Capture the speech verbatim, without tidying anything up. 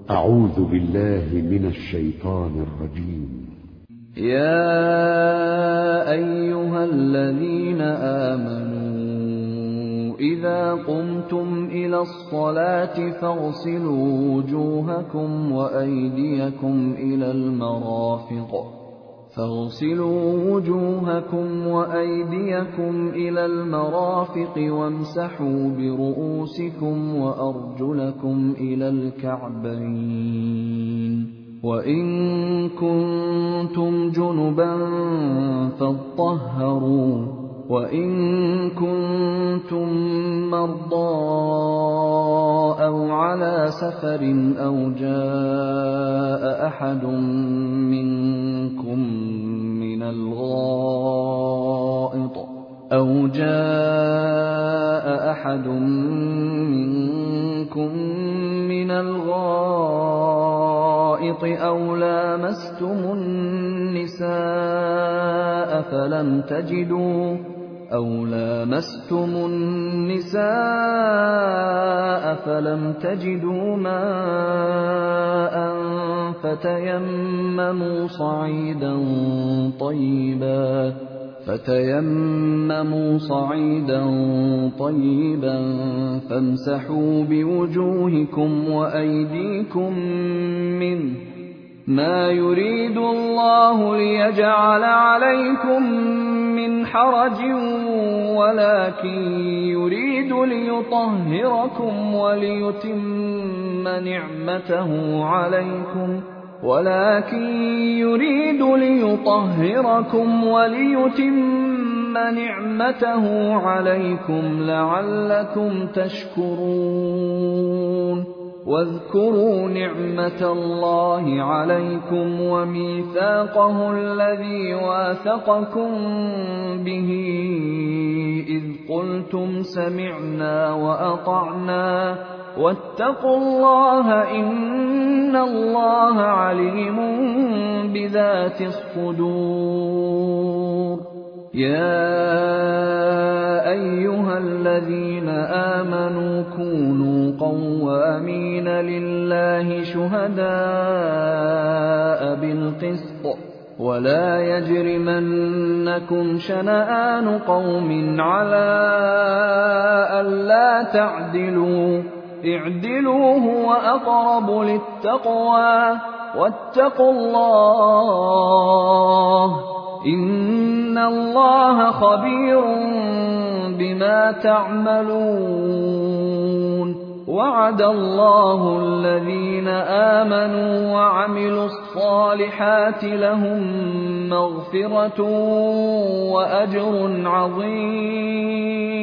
أعوذ بالله من الشيطان الرجيم. يا أيها الذين آمنوا إذا قمتم إلى الصلاة فاغسلوا وجوهكم وأيديكم إلى المرافق فاغسلوا وجوهكم وأيديكم إلى المرافق وامسحوا برؤوسكم وأرجلكم إلى الكعبين وإن كنتم جنبا فاطهروا وإن كنتم مرضى أو على سفر أو جاء أحد منكم من الغائط أو جاء أحد منكم من الغائط أو لامستم النساء فلم تجدوا أو لامستم النساء فلم تجدوا ماء فتيمموا صعيدا طيبا فتيمموا صعيدا طيبا فامسحوا بوجوهكم وأيديكم منه ما يريد الله ليجعل عليكم من حرج ولكن يريد ليطهركم وليتم نعمته عليكم ولكن يريد ليطهركم وليتم نعمته عليكم لعلكم تشكرون واذكروا نعمة الله عليكم وميثاقه الذي واثقكم به إذ قلتم سمعنا وأطعنا واتقوا الله إن الله عليم بذات الصدور. يا أيها الذين آمنوا كونوا قوامين لله شهداء بالقسط ولا يجرمنكم شنآن قوم على ألا تعدلوا اعدلوا هو أقرب للتقوى واتقوا الله إن الله خبير بما تعملون. وعد الله الذين آمنوا وعملوا الصالحات لهم مغفرة وأجر عظيم.